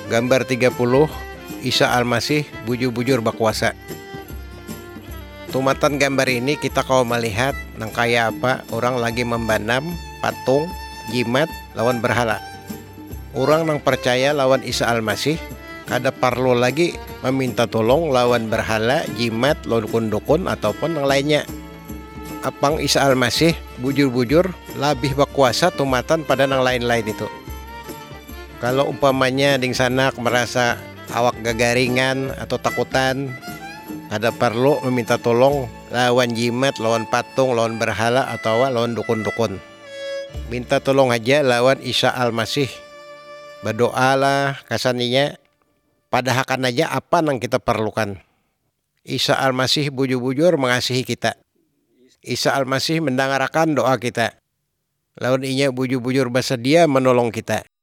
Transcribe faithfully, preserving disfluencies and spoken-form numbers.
Gambar tiga puluh, Isa Al-Masih bujur-bujur bakuasa. Tumatan gambar ini kita kalau melihat nang kaya apa orang lagi membanam patung jimat lawan berhala. Orang nang percaya lawan Isa Al-Masih kada perlu lagi meminta tolong lawan berhala, jimat, dukun-dukun ataupun yang lainnya. Apang Isa Al-Masih bujur-bujur lebih berkuasa tumatan pada yang lain-lain itu. Kalau umpamanya ding sanak merasa awak gagaringan atau takutan, ada perlu meminta tolong lawan jimat, lawan patung, lawan berhala atau lawan dukun-dukun. Minta tolong aja lawan Isa Al-Masih. Berdoalah kasaninya, padahakan aja apa yang kita perlukan. Isa Al-Masih bujur-bujur mengasihi kita. Isa Al-Masih mendengarkan doa kita. Lawan inya bujur-bujur bersedia menolong kita.